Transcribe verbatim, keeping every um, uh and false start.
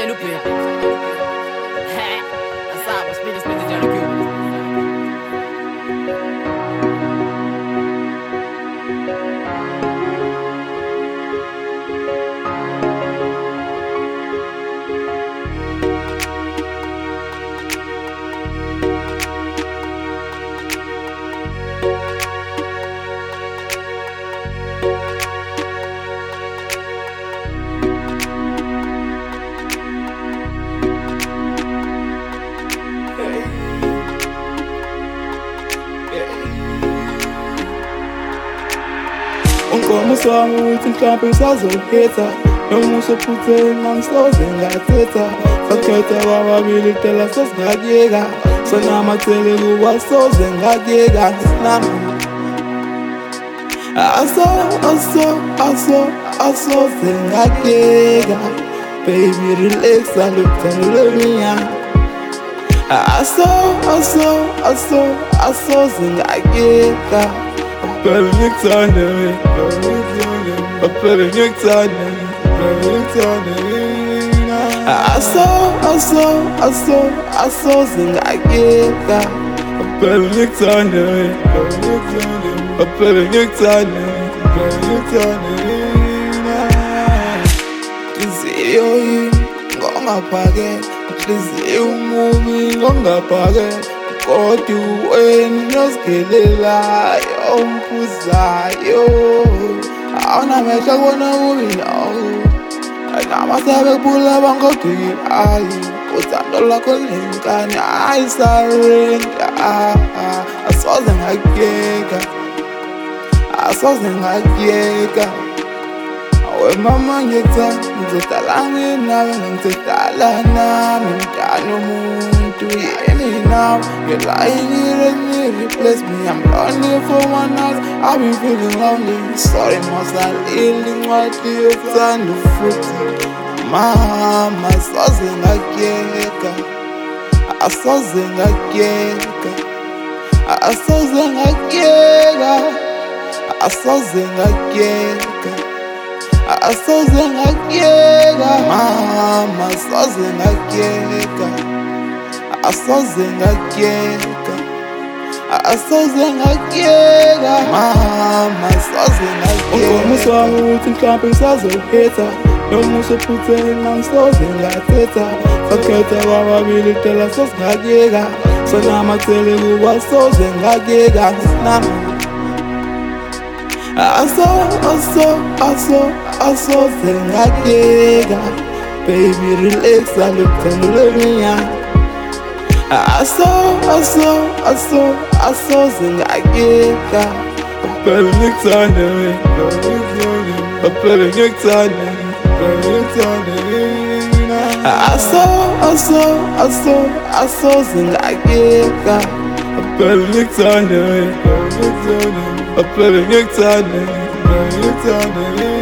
no pay. Asaba, spin, spin, the Johnny Q. Unkomo swami uthi mhlawumbe ngisazokhetha noma usophuthe ngangisoze ngathetha sakhetha kwababili phela sesingakuyeka sonamathele kuba soze ngakuyeka nami aso aso aso asoze ngakuyeka baby relax aluthandule mina aso aso aso asoze ngakuyeka Baby, ngikuthanda mina Baby, ngikuthanda Baby, ngikuthanda mina Aso, aso, aso, asoze ngakuyeka Baby, ngikuthanda mina Baby, ngikuthanda Baby, ngikuthanda mina Nhliziyo yini ngongaphakela Nhliziyo umubi ngongaphakela kodwa wena osigelelayo umphuzayo awunamehlo kubona kubi nawo namasebe kuphula bangodwikilayo uthando lakho nenkani ayisarenda asoze ngakuyeka asoze ngakuyeka awe mama ngiyekuthanda ngizodala nginawe ngizodala nami mntana umuntu yemi now you're lying here and you replace me I'm lonely for one night I've been feeling lonely sorry must I really want you yokuthanda futhi mama asoze ngakuyeka asoze ngakuyeka asoze ngakuyeka asoze ngakuyeka asoze ngakuyeka mama asoze ngakuyeka asoze ngakuyeka asoze ngakuyeka mama asoze ngakuyeka Unkomo swami uthi mhlawumbe ngisazokhetha noma usophuthe ngangisoze ngathetha sakhetha kwababili phela sesingakuyeka sonamathele kuba soze ngakuyeka nami aso aso aso asoze ngakuyeka baby relax aluthandule mina aso aso aso asoze ngakuyeka baby ngikuthanda mina baby ngikuthanda baby ngikuthanda mina aso aso aso asoze ngakuyeka baby ngikuthanda mina baby ngikuthanda baby ngikuthanda